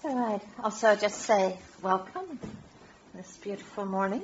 So I'd also just say welcome this beautiful morning.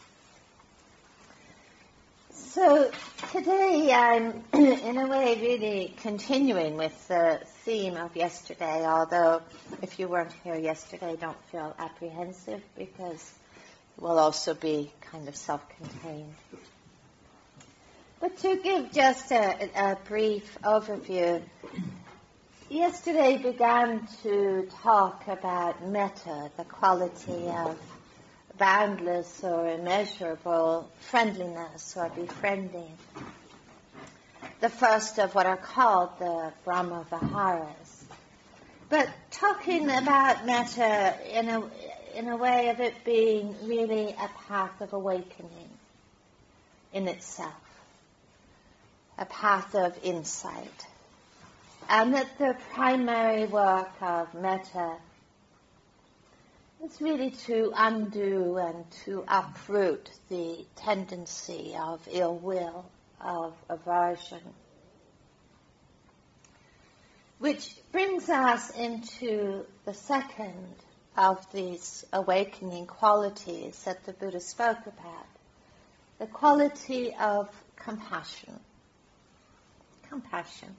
So today I'm in a way really continuing with the theme of yesterday, although if you weren't here yesterday, don't feel apprehensive because it will also be kind of self-contained. But to give just a brief overview, yesterday began to talk about metta, the quality of boundless or immeasurable friendliness or befriending. The first of what are called the Brahma Viharas. But talking about metta in a way of it being really a path of awakening in itself, a path of insight. And that the primary work of metta is really to undo and to uproot the tendency of ill will, of aversion. Which brings us into the second of these awakening qualities that the Buddha spoke about, the quality of compassion. Compassion.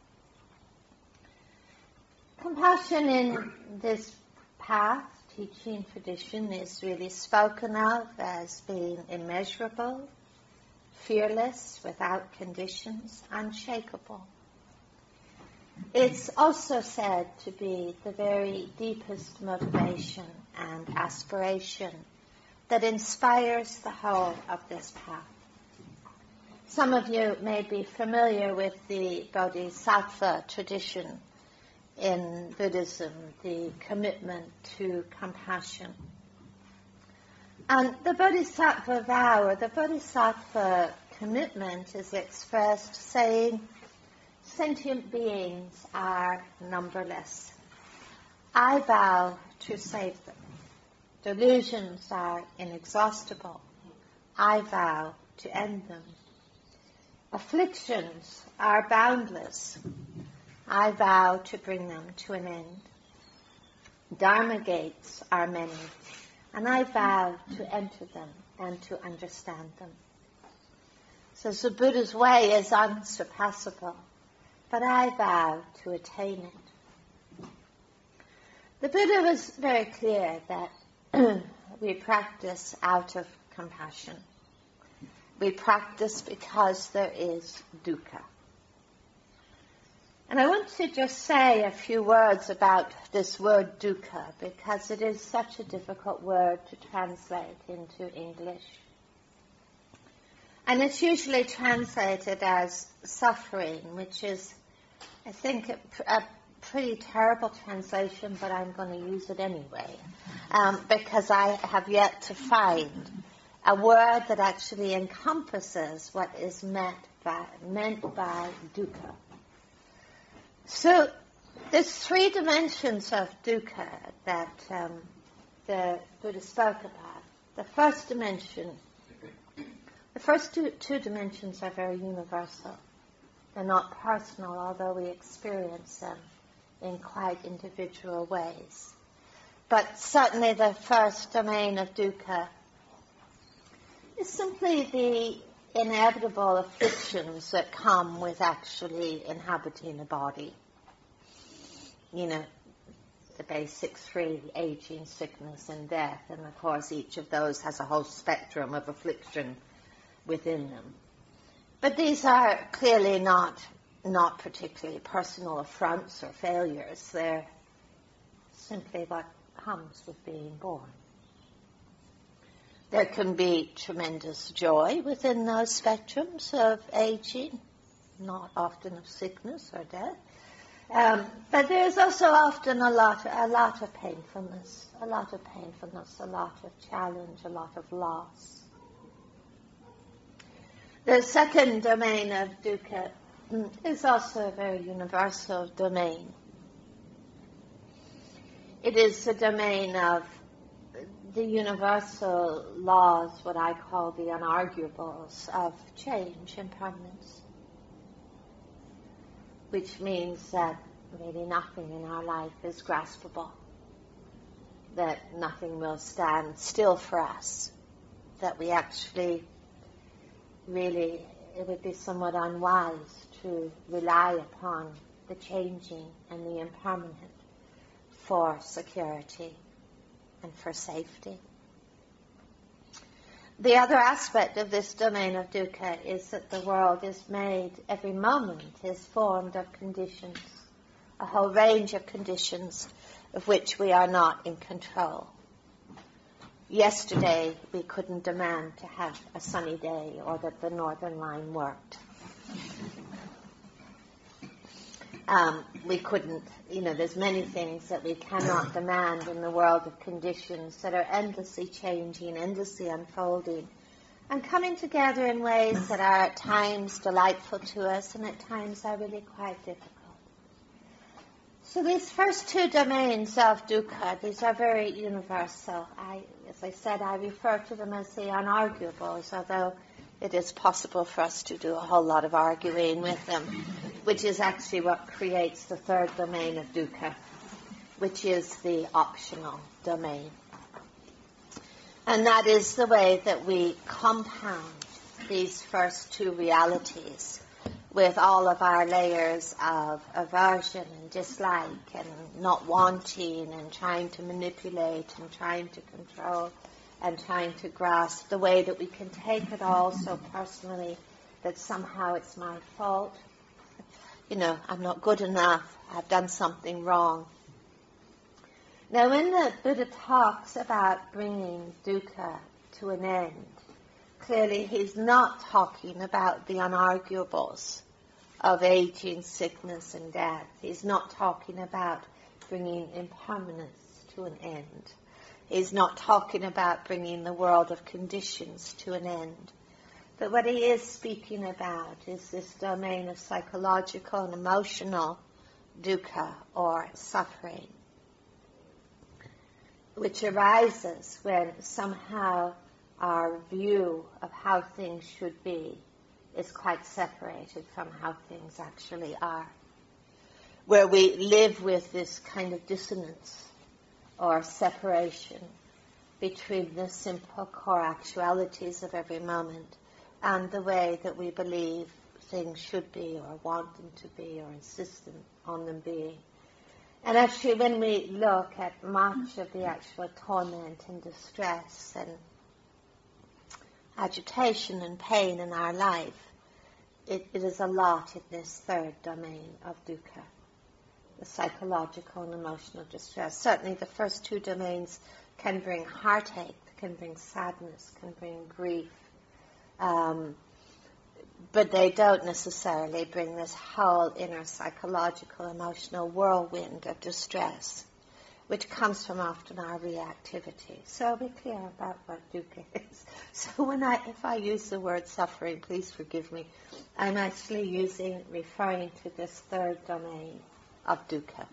Compassion in this path, teaching tradition, is really spoken of as being immeasurable, fearless, without conditions, unshakable. It's also said to be the very deepest motivation and aspiration that inspires the whole of this path. Some of you may be familiar with the Bodhisattva tradition in Buddhism, the commitment to compassion. And the Bodhisattva vow, or the Bodhisattva commitment, is expressed saying, sentient beings are numberless. I vow to save them. Delusions are inexhaustible. I vow to end them. Afflictions are boundless. I vow to bring them to an end. Dharma gates are many, and I vow to enter them and to understand them. So the Buddha's way is unsurpassable, but I vow to attain it. The Buddha was very clear that we practice out of compassion. We practice because there is dukkha. And I want to just say a few words about this word dukkha because it is such a difficult word to translate into English. And it's usually translated as suffering, which is, I think, a pretty terrible translation, but I'm going to use it anyway because I have yet to find a word that actually encompasses what is meant by dukkha. So there's three dimensions of dukkha that the Buddha spoke about. The first dimension, the first two dimensions are very universal. They're not personal, although we experience them in quite individual ways. But certainly the first domain of dukkha is simply the inevitable afflictions that come with actually inhabiting a body. You know, the basic three, aging, sickness, and death. And of course, each of those has a whole spectrum of affliction within them. But these are clearly not particularly personal affronts or failures. They're simply what comes with being born. There can be tremendous joy within those spectrums of aging, not often of sickness or death. But there's also often a lot of painfulness, a lot of challenge, a lot of loss. The second domain of dukkha is also a very universal domain. It is the domain of the universal laws, what I call the unarguables of change, impermanence. Which means that really nothing in our life is graspable. that nothing will stand still for us, that we actually really, it would be somewhat unwise to rely upon the changing and the impermanent for security and for safety. The other aspect of this domain of dukkha is that the world is made, every moment is formed of conditions, a whole range of conditions of which we are not in control. Yesterday we couldn't demand to have a sunny day or that the Northern Line worked. We couldn't, there's many things that we cannot demand in the world of conditions that are endlessly changing, endlessly unfolding, and coming together in ways that are at times delightful to us and at times are really quite difficult. So these first two domains of dukkha, these are very universal. As I said, I refer to them as the unarguables, although it is possible for us to do a whole lot of arguing with them, which is actually what creates the third domain of dukkha, which is the optional domain. And that is the way that we compound these first two realities with all of our layers of aversion and dislike and not wanting and trying to manipulate and trying to control and trying to grasp, the way that we can take it all so personally that somehow it's my fault. I'm not good enough. I've done something wrong. Now, when the Buddha talks about bringing dukkha to an end, clearly he's not talking about the unarguables of aging, sickness, and death. He's not talking about bringing impermanence to an end. He's not talking about bringing the world of conditions to an end. But what he is speaking about is this domain of psychological and emotional dukkha, or suffering, which arises when somehow our view of how things should be is quite separated from how things actually are. Where we live with this kind of dissonance or separation between the simple core actualities of every moment and the way that we believe things should be or want them to be or insist on them being. And actually, when we look at much of the actual torment and distress and agitation and pain in our life, it is a lot in this third domain of dukkha, the psychological and emotional distress. Certainly the first two domains can bring heartache, can bring sadness, can bring grief, but they don't necessarily bring this whole inner psychological, emotional whirlwind of distress, which comes from often our reactivity. So I'll be clear about what dukkha is. So if I use the word suffering, please forgive me. I'm actually referring to this third domain of dukkha.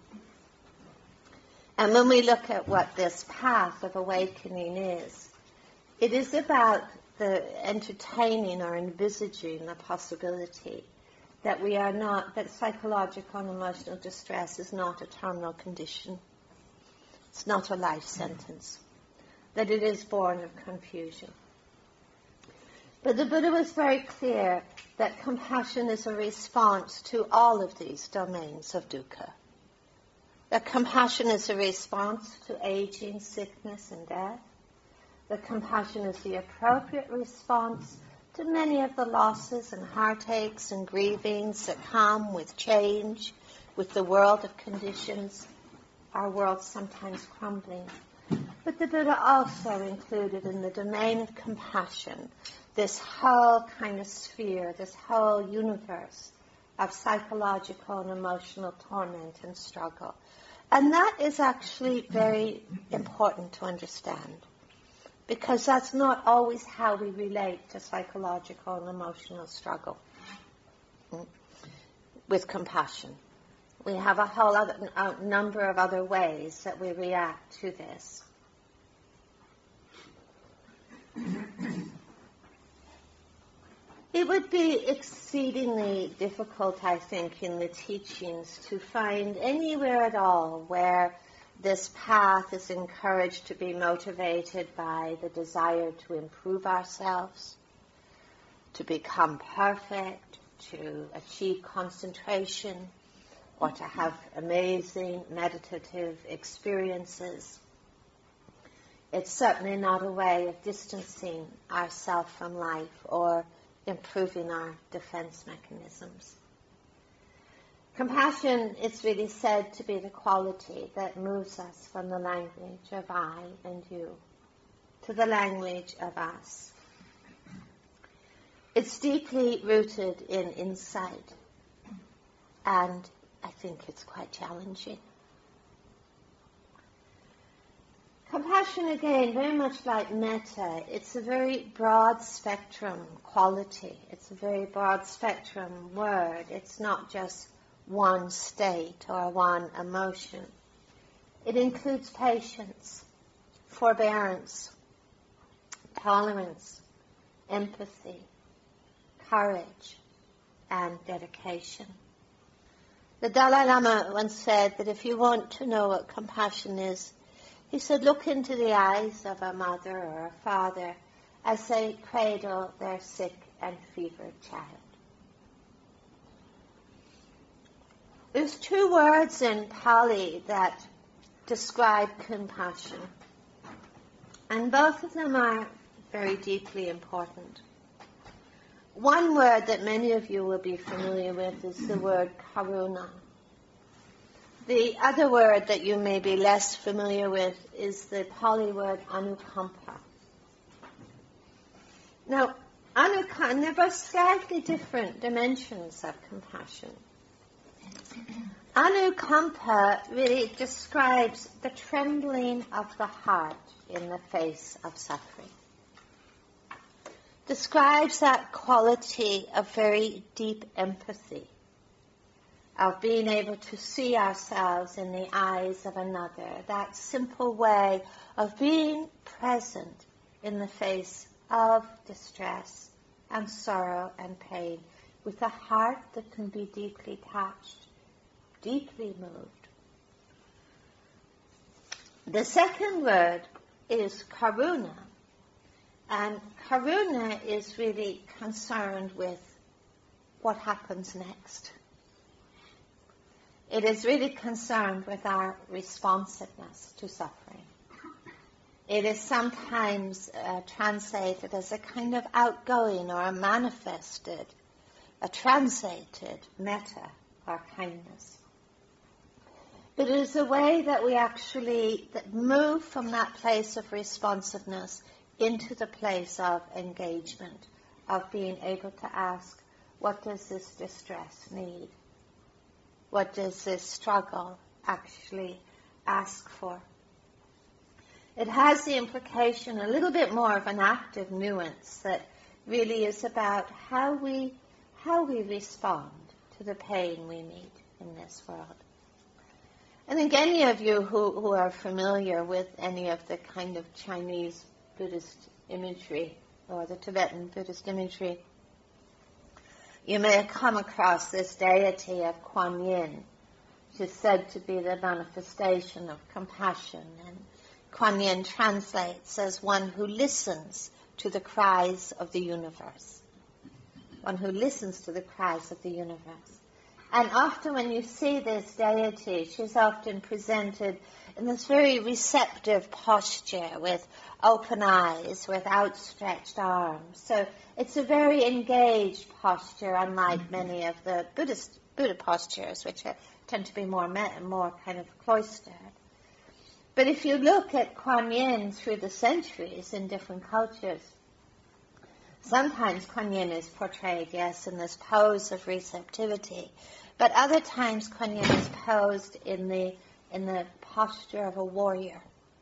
And when we look at what this path of awakening is, it is about the entertaining or envisaging the possibility that that psychological and emotional distress is not a terminal condition. It's not a life sentence. That it is born of confusion. But the Buddha was very clear that compassion is a response to all of these domains of dukkha. That compassion is a response to aging, sickness, and death. That compassion is the appropriate response to many of the losses and heartaches and grievings that come with change, with the world of conditions, our world sometimes crumbling. But the Buddha also included in the domain of compassion this whole kind of sphere, this whole universe of psychological and emotional torment and struggle. And that is actually very important to understand, because that's not always how we relate to psychological and emotional struggle with compassion. We have a whole number of other ways that we react to this. It would be exceedingly difficult, I think, in the teachings to find anywhere at all where this path is encouraged to be motivated by the desire to improve ourselves, to become perfect, to achieve concentration, or to have amazing meditative experiences. It's certainly not a way of distancing ourselves from life or improving our defense mechanisms. Compassion is really said to be the quality that moves us from the language of I and you to the language of us. It's deeply rooted in insight, and I think it's quite challenging. Compassion, again, very much like metta, it's a very broad spectrum quality. It's a very broad spectrum word. It's not just one state or one emotion. It includes patience, forbearance, tolerance, empathy, courage, and dedication. The Dalai Lama once said that if you want to know what compassion is, he said, look into the eyes of a mother or a father as they cradle their sick and fevered child. There's two words in Pali that describe compassion, and both of them are very deeply important. One word that many of you will be familiar with is the word karuna. The other word that you may be less familiar with is the Pali word anukampa. Now, they're both slightly different dimensions of compassion. Anukampa really describes the trembling of the heart in the face of suffering. Describes that quality of very deep empathy, of being able to see ourselves in the eyes of another, that simple way of being present in the face of distress and sorrow and pain, with a heart that can be deeply touched, deeply moved. The second word is karuna, and karuna is really concerned with what happens next. It is really concerned with our responsiveness to suffering. It is sometimes translated as a kind of outgoing or a manifested, a translated metta or kindness. But it is a way that we actually move from that place of responsiveness into the place of engagement, of being able to ask, what does this distress need? What does this struggle actually ask for? It has the implication, a little bit more of an active nuance that really is about how we respond to the pain we meet in this world. I think any of you who are familiar with any of the kind of Chinese Buddhist imagery or the Tibetan Buddhist imagery, you may have come across this deity of Kuan Yin, which is said to be the manifestation of compassion. And Kuan Yin translates as one who listens to the cries of the universe. One who listens to the cries of the universe. And often when you see this deity, she's often presented in this very receptive posture with open eyes, with outstretched arms. So it's a very engaged posture, unlike many of the Buddha postures, which tend to be more kind of cloistered. But if you look at Kuan Yin through the centuries in different cultures, sometimes Kuan Yin is portrayed, yes, in this pose of receptivity, but other times Kuan Yin is posed in the posture of a warrior,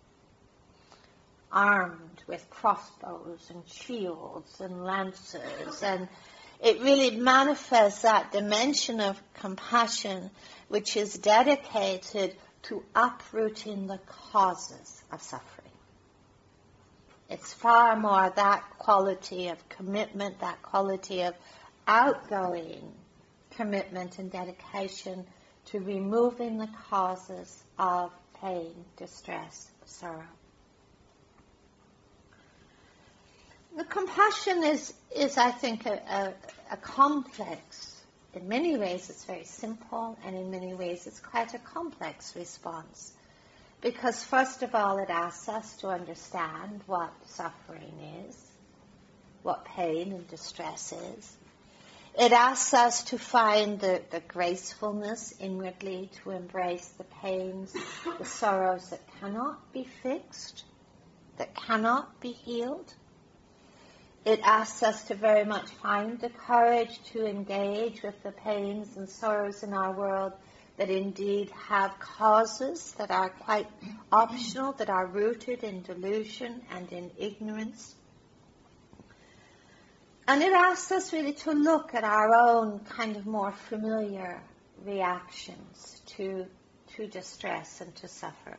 armed with crossbows and shields and lances, and it really manifests that dimension of compassion which is dedicated to uprooting the causes of suffering. It's far more that quality of commitment, that quality of outgoing commitment and dedication to removing the causes of pain, distress, sorrow. The compassion is I think, a complex. In many ways it's very simple, and in many ways it's quite a complex response. Because first of all, it asks us to understand what suffering is, what pain and distress is. It asks us to find the gracefulness inwardly, to embrace the pains, the sorrows that cannot be fixed, that cannot be healed. It asks us to very much find the courage to engage with the pains and sorrows in our world that indeed have causes that are quite optional, that are rooted in delusion and in ignorance. And it asks us really to look at our own kind of more familiar reactions to distress and to suffer.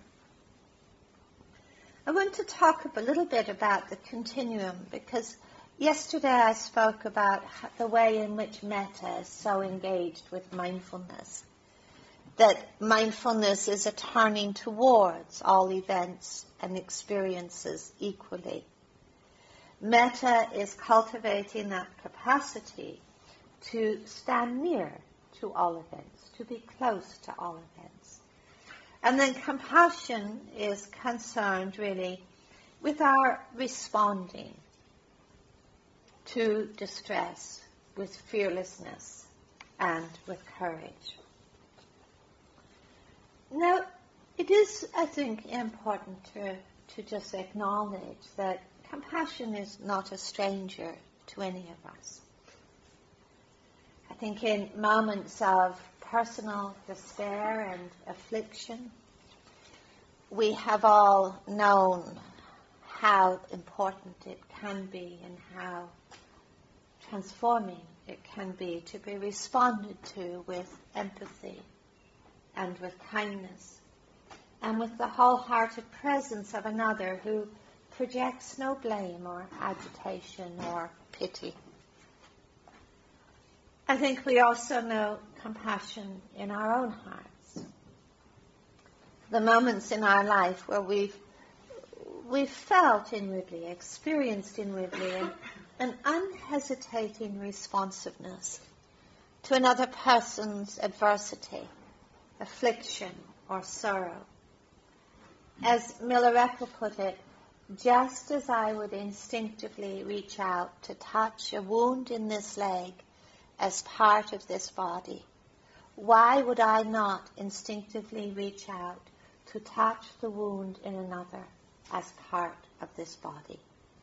I want to talk a little bit about the continuum, because yesterday I spoke about the way in which metta is so engaged with mindfulness. That mindfulness is a turning towards all events and experiences equally. Metta is cultivating that capacity to stand near to all events, to be close to all events. And then compassion is concerned really with our responding to distress with fearlessness and with courage. Now, it is, I think, important to just acknowledge that compassion is not a stranger to any of us. I think in moments of personal despair and affliction, we have all known how important it can be and how transforming it can be to be responded to with empathy and with kindness and with the wholehearted presence of another who projects no blame or agitation or pity. I think we also know compassion in our own hearts. The moments in our life where we've felt inwardly, experienced inwardly an unhesitating responsiveness to another person's adversity, affliction or sorrow. As Milarepa put it, just as I would instinctively reach out to touch a wound in this leg as part of this body, why would I not instinctively reach out to touch the wound in another as part of this body?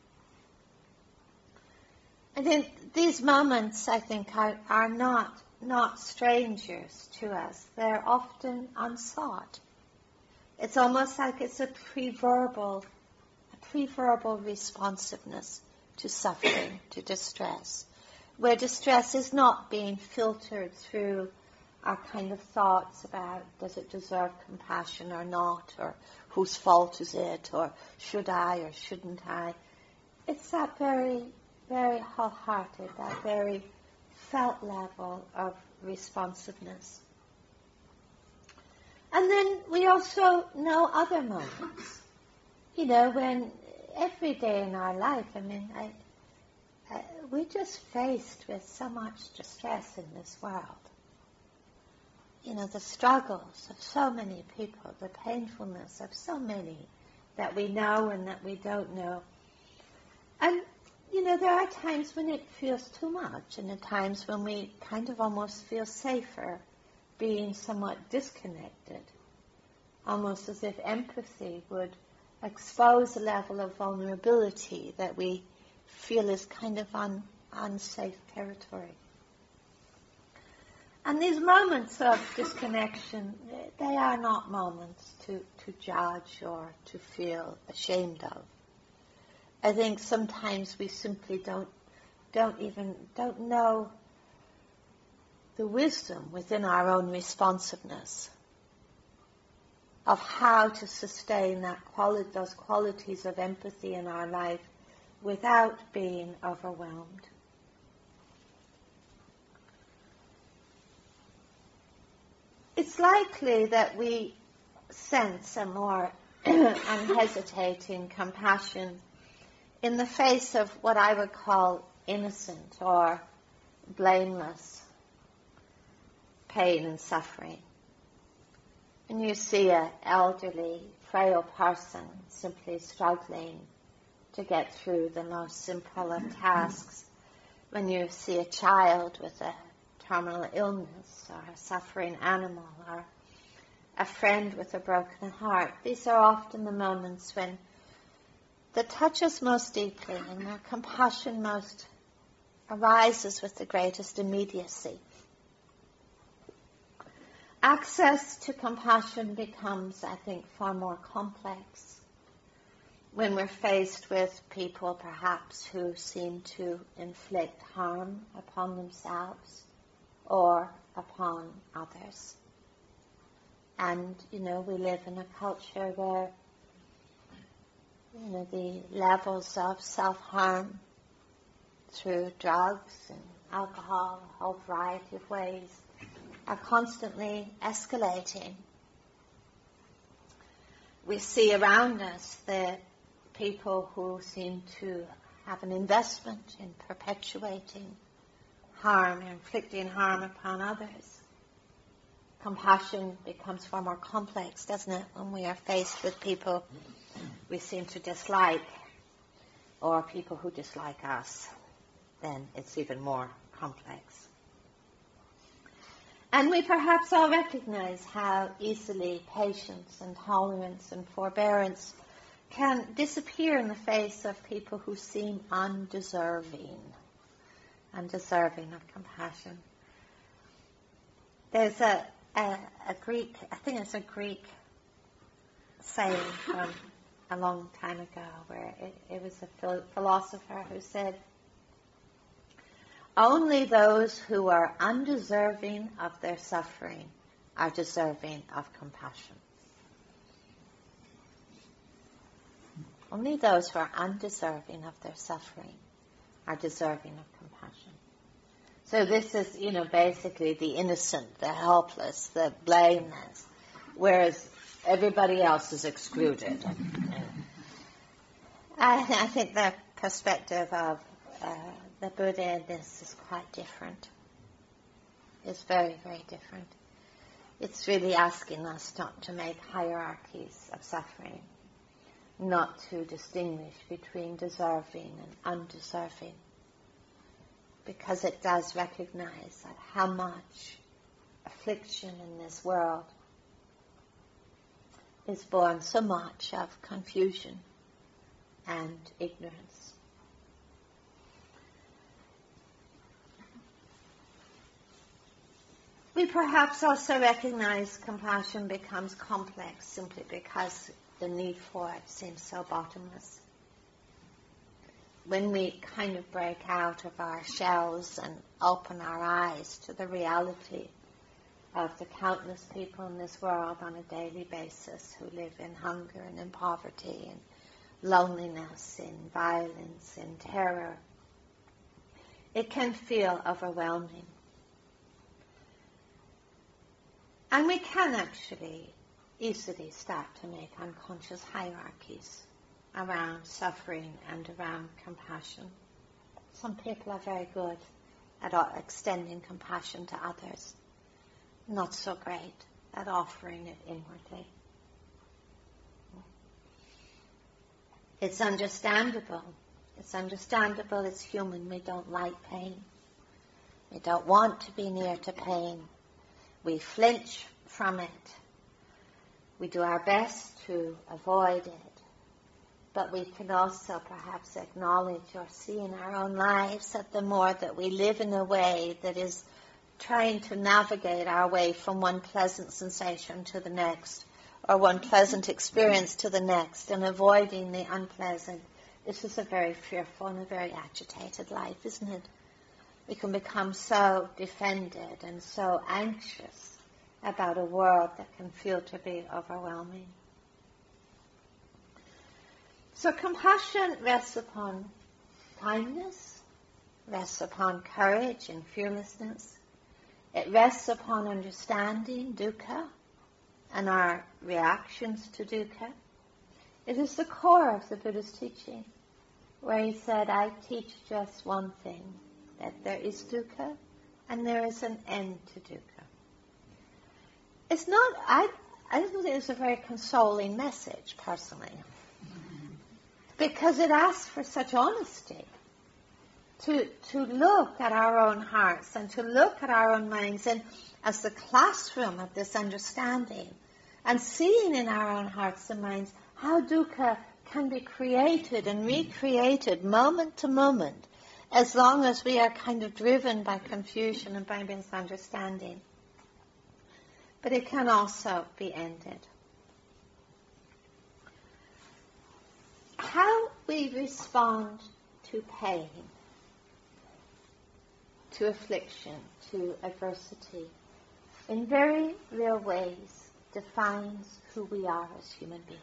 And then these moments, I think, are not strangers to us. They're often unsought. It's almost like it's a preverbal responsiveness to suffering, to distress, where distress is not being filtered through our kind of thoughts about does it deserve compassion or not, or whose fault is it, or should I or shouldn't I. It's that very, very wholehearted, that very felt level of responsiveness. And then we also know other moments, when every day in our life, we're just faced with so much distress in this world. The struggles of so many people, the painfulness of so many that we know and that we don't know. And, there are times when it feels too much, and at times when we kind of almost feel safer being somewhat disconnected, almost as if empathy would expose a level of vulnerability that we feel is kind of unsafe territory. And these moments of disconnection, they are not moments to judge or to feel ashamed of. I think sometimes we simply don't know the wisdom within our own responsiveness of how to sustain those qualities of empathy in our life without being overwhelmed. It's likely that we sense a more unhesitating compassion in the face of what I would call innocent or blameless pain and suffering. When you see an elderly, frail person simply struggling to get through the most simple of tasks, when you see a child with a terminal illness or a suffering animal or a friend with a broken heart, these are often the moments when that touch us most deeply and our compassion most arises with the greatest immediacy. Access to compassion becomes, I think, far more complex when we're faced with people perhaps who seem to inflict harm upon themselves or upon others. And, we live in a culture where, the levels of self-harm through drugs and alcohol, a whole variety of ways, are constantly escalating. We see around us the people who seem to have an investment in perpetuating harm, inflicting harm upon others. Compassion becomes far more complex, doesn't it, when we are faced with people we seem to dislike or people who dislike us. Then it's even more complex. And we perhaps all recognize how easily patience and tolerance and forbearance can disappear in the face of people who seem undeserving of compassion. There's a Greek, I think it's a Greek saying from a long time ago where it was a philosopher who said, only those who are undeserving of their suffering are deserving of compassion. Only those who are undeserving of their suffering are deserving of compassion. So this is, basically the innocent, the helpless, the blameless, whereas everybody else is excluded. I think the perspective of the Buddha in this is quite different. It's very, very different. It's really asking us not to make hierarchies of suffering, not to distinguish between deserving and undeserving, because it does recognize that how much affliction in this world is born so much of confusion and ignorance. We perhaps also recognize compassion becomes complex simply because the need for it seems so bottomless. When we kind of break out of our shells and open our eyes to the reality of the countless people in this world on a daily basis who live in hunger and in poverty and loneliness, in violence, in terror, it can feel overwhelming. And we can actually easily start to make unconscious hierarchies around suffering and around compassion. Some people are very good at extending compassion to others, not so great at offering it inwardly. It's understandable. It's human. We don't like pain. We don't want to be near to pain. We flinch from it. We do our best to avoid it. But we can also perhaps acknowledge or see in our own lives that the more that we live in a way that is trying to navigate our way from one pleasant sensation to the next, or one pleasant experience to the next, and avoiding the unpleasant, this is a very fearful and a very agitated life, isn't it? We can become so defended and so anxious about a world that can feel to be overwhelming. So compassion rests upon kindness, rests upon courage and fearlessness. It rests upon understanding, dukkha, and our reactions to dukkha. It is the core of the Buddha's teaching, where he said, I teach just one thing, that there is dukkha and there is an end to dukkha. It's not, I don't think it's a very consoling message, personally, because it asks for such honesty to look at our own hearts and to look at our own minds and as the classroom of this understanding, and seeing in our own hearts and minds how dukkha can be created and recreated moment to moment, as long as we are kind of driven by confusion and by misunderstanding. But it can also be ended. How we respond to pain, to affliction, to adversity, in very real ways defines who we are as human beings.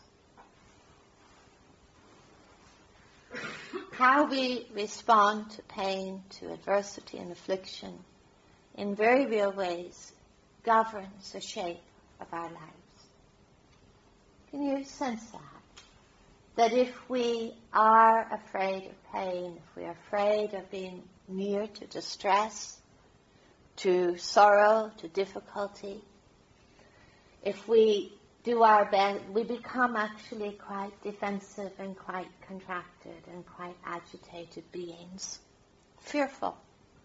How we respond to pain, to adversity and affliction, in very real ways, governs the shape of our lives. Can you sense that? That if we are afraid of pain, if we are afraid of being near to distress, to sorrow, to difficulty, if we do our best, we become actually quite defensive and quite contracted and quite agitated beings, fearful.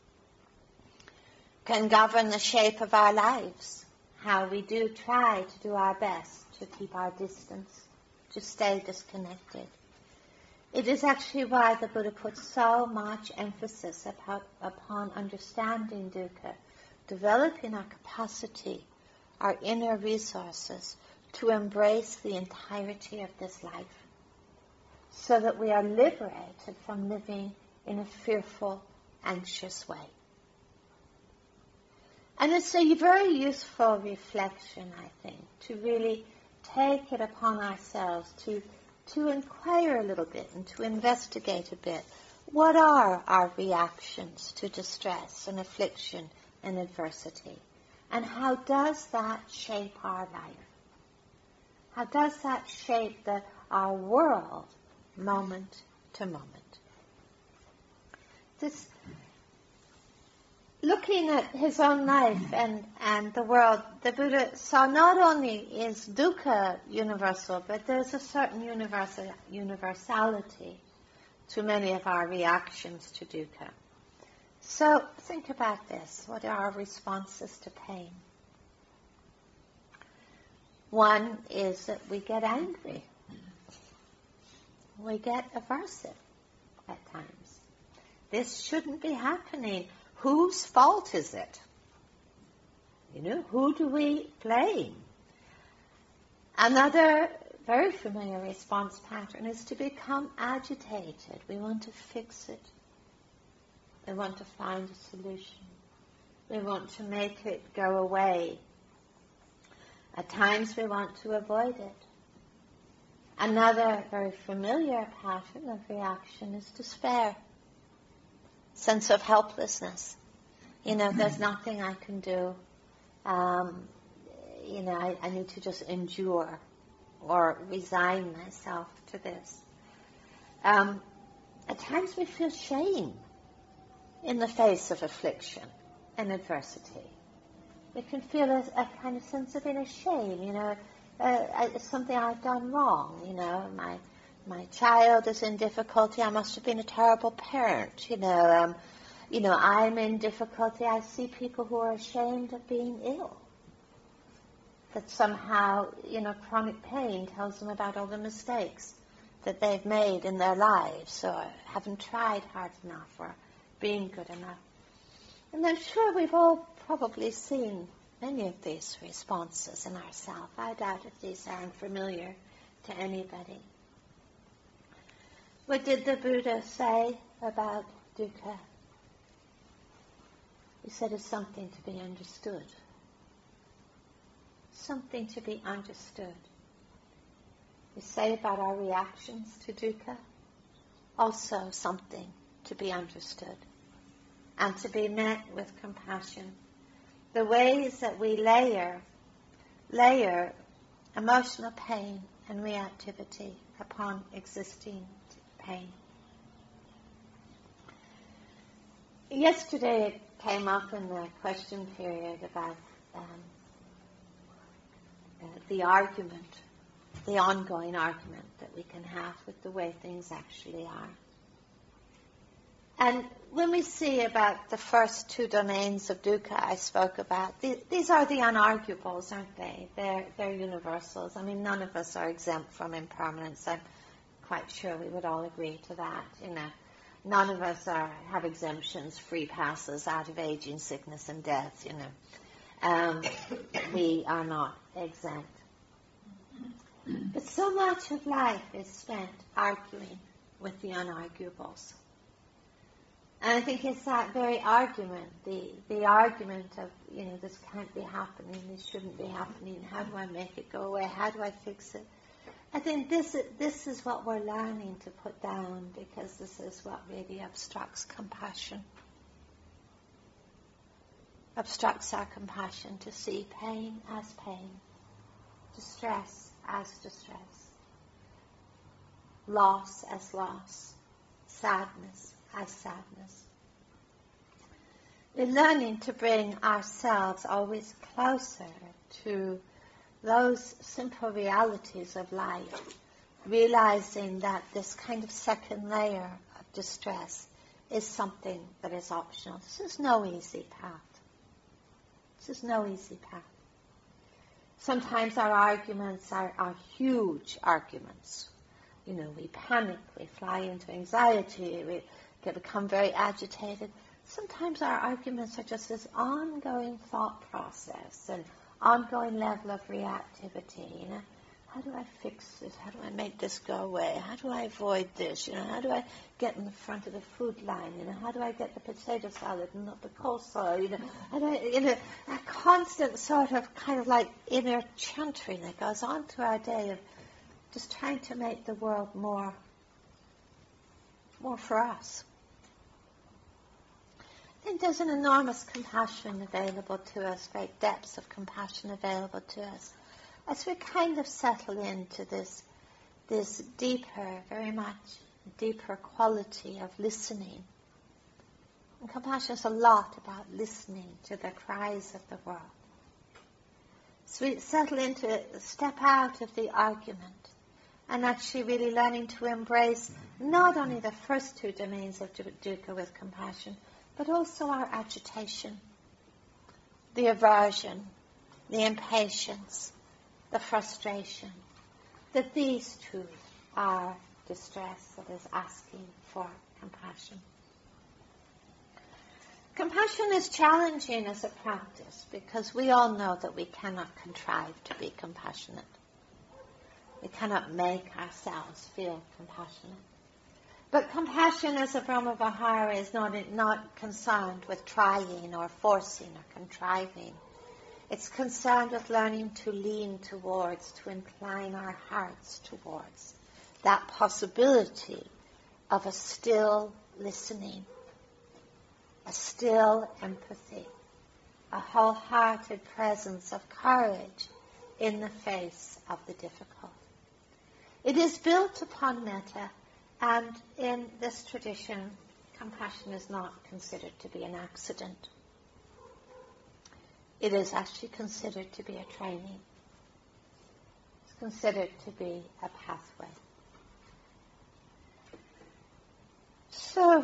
Can govern the shape of our lives, how we do try to do our best to keep our distance, to stay disconnected. It is actually why the Buddha puts so much emphasis upon understanding dukkha, developing our capacity, our inner resources to embrace the entirety of this life, so that we are liberated from living in a fearful, anxious way. And it's a very useful reflection, I think, to really take it upon ourselves to inquire a little bit and to investigate a bit. What are our reactions to distress and affliction and adversity? And how does that shape our life? How does that shape our world moment to moment? Looking at his own life and the world, the Buddha saw not only is dukkha universal, but there's a certain universality to many of our reactions to dukkha. So think about this. What are our responses to pain? One is that we get angry. We get aversive at times. This shouldn't be happening. Whose fault is it? Who do we blame? Another very familiar response pattern is to become agitated. We want to fix it. We want to find a solution. We want to make it go away. At times we want to avoid it. Another very familiar pattern of reaction is despair. Sense of helplessness. There's nothing I can do. I need to just endure or resign myself to this. At times we feel shame in the face of affliction and adversity. We can feel a kind of sense of inner shame, it's something I've done wrong, my child is in difficulty, I must have been a terrible parent, I'm in difficulty, I see people who are ashamed of being ill. That somehow, chronic pain tells them about all the mistakes that they've made in their lives, or haven't tried hard enough, or being good enough. And I'm sure we've all probably seen many of these responses in ourselves. I doubt if these aren't familiar to anybody. What did the Buddha say about dukkha? He said it's something to be understood. Something to be understood. We say about our reactions to dukkha, also something to be understood and to be met with compassion. The ways that we layer layer emotional pain and reactivity upon existing pain. Yesterday it came up in the question period about the argument, the ongoing argument that we can have with the way things actually are. And when we see about the first two domains of dukkha I spoke about, these are the unarguables, aren't they? They're universals. I mean, none of us are exempt from impermanence. I'm quite sure we would all agree to that. None of us have exemptions, free passes out of aging, sickness, and death. We are not exempt. But so much of life is spent arguing with the unarguables. And I think it's that very argument, the argument of, this can't be happening, this shouldn't be happening, how do I make it go away, how do I fix it? I think this is what we're learning to put down, because this is what really obstructs compassion. Obstructs our compassion to see pain as pain, distress as distress, loss as loss, sadness as sadness. We're learning to bring ourselves always closer to those simple realities of life, realizing that this kind of second layer of distress is something that is optional. This is no easy path. This is no easy path. Sometimes our arguments are huge arguments. We panic, we fly into anxiety, we become very agitated. Sometimes our arguments are just this ongoing thought process and ongoing level of reactivity. How do I fix this? How do I make this go away? How do I avoid this? How do I get in the front of the food line? How do I get the potato salad and not the coleslaw? How do I, a constant sort of kind of like inner chantering that goes on through our day of just trying to make the world more for us. I think there's an enormous compassion available to us, great depths of compassion available to us, as we kind of settle into this deeper, very much deeper quality of listening. And compassion is a lot about listening to the cries of the world. So we settle into, step out of the argument, and actually really learning to embrace not only the first two domains of dukkha with compassion, but also our agitation, the aversion, the impatience, the frustration, that these two are distress that is asking for compassion. Compassion is challenging as a practice because we all know that we cannot contrive to be compassionate. We cannot make ourselves feel compassionate. But compassion as a Brahmavihara is not concerned with trying or forcing or contriving. It's concerned with learning to lean towards, to incline our hearts towards that possibility of a still listening, a still empathy, a wholehearted presence of courage in the face of the difficult. It is built upon metta, and in this tradition, compassion is not considered to be an accident. It is actually considered to be a training. It's considered to be a pathway. So,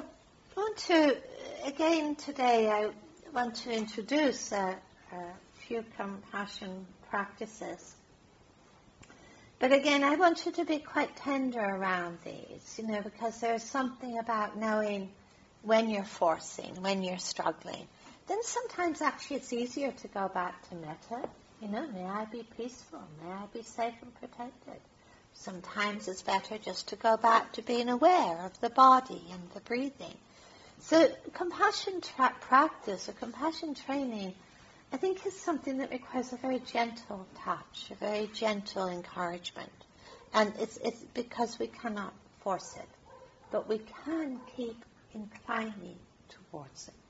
today I want to introduce a few compassion practices. But again, I want you to be quite tender around these, because there's something about knowing when you're forcing, when you're struggling. Then sometimes actually it's easier to go back to metta. May I be peaceful, may I be safe and protected. Sometimes it's better just to go back to being aware of the body and the breathing. So compassion practice, or compassion training, I think is something that requires a very gentle touch, a very gentle encouragement. And it's because we cannot force it, but we can keep inclining towards it.